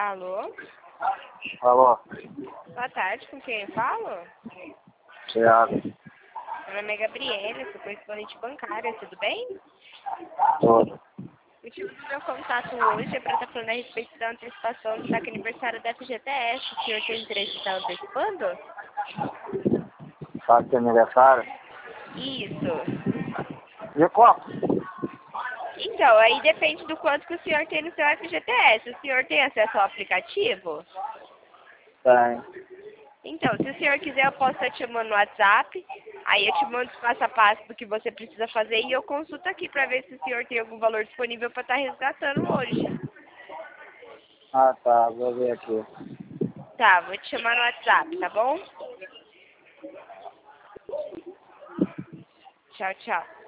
Alô? Alô, Boa tarde, com quem eu falo? Thiago. Meu nome é Gabriela, sou correspondente bancária, tudo bem? Tô. O motivo do meu contato hoje é para estar falando a respeito da antecipação do saque aniversário da FGTS. O senhor tem interesse em estar antecipando? Sabe que é aniversário? Isso. E quanto? Então, aí depende do quanto que o senhor tem no seu FGTS. O senhor tem acesso ao aplicativo? Tem. Então, se o senhor quiser, eu posso estar te chamando no WhatsApp. Aí eu te mando os passo a passo do que você precisa fazer e eu consulto aqui para ver se o senhor tem algum valor disponível para estar resgatando hoje. Ah, tá. Vou ver aqui. Tá, vou te chamar no WhatsApp, tá bom? Tchau, tchau.